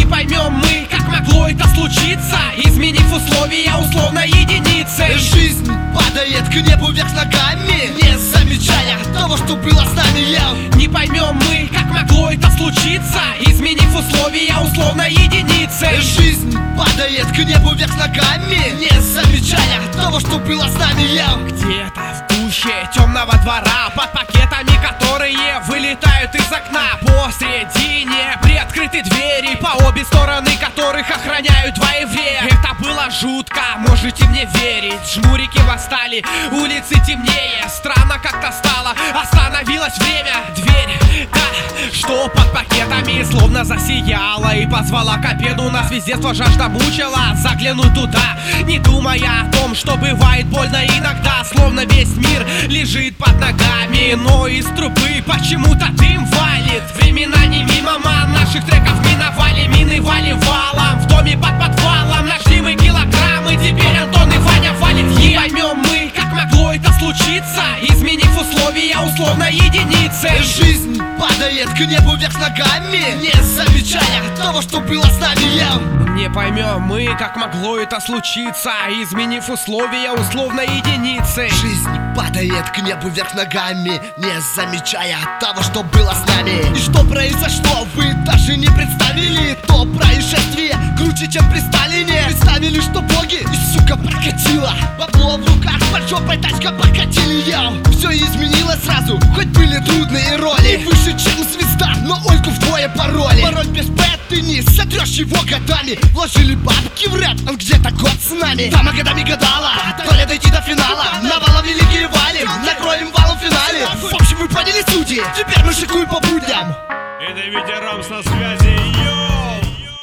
Не поймем мы, как могло это случиться, изменив условия условной единицы. Жизнь падает к небу вверх ногами, не замечая того, что было с нами. Не поймем мы, как могло это случиться, изменив условия условной единицы. Жизнь падает к небу вверх ногами, не замечая того, что было с нами. Где-то в гуще темного двора, под пакетами, которые вылетают из окна, посредине приоткрыты двери, по обе стороны которых охраняют два еврея. Это было жутко, можете мне верить. Жмурики восстали, улицы темнее, странно как-то стало, остановилось время. Дверь, та, что под пакетами, словно засияла и позвала к обеду. Нас везде жажда мучила, заглянуть туда, не думая о том, что бывает больно иногда. Словно весь мир лежит под ногами, но из трубы почему-то дым валит. Времена не мимо, наших треков миновали, мины валим валом. В доме под подвалом нашли мы килограммы, теперь Антон и Ваня валит. Не поймем мы, как могло это случиться, изменив условия условной единицы. Жизнь падает к небу вверх ногами, не замечая того, что было с нами. Не поймем мы, как могло это случиться, изменив условия условной единицы. Жизнь падает к небу вверх ногами, не замечая того, что было с нами. И что произошло, вы даже не представили. То происшествие круче, чем при Сталине. Представили, что боги и сука прокатила. Бабло в руках, под жопой тачка покатили. Все изменилось сразу, хоть были трудные роли. Выше, чем звезда, но Ольгу вдвое пароли. Пароль без П ты не сотрешь его годами. Вложили бабки в рэп, он где-то год с нами. Дама годами гадала, то ли дойти до финала. Навалом великие валим, накроем валом в финале. В общем, вы поняли сути, теперь мы шикуем по будням. Это Витя Рамс на связи, йоу!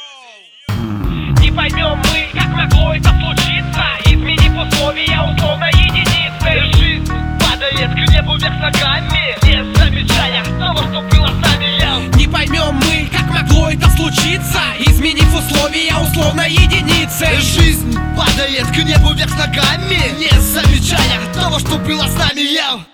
Не поймем мы, как могло это случиться, изменив условия условной единицы. Жизнь падает к небу вверх ногами, не замечая того, что было с нами. Не поймем мы, как могло это случиться, изменив условия условной единицы. Жизнь падает к небу вверх ногами, не замечая того, что было с нами.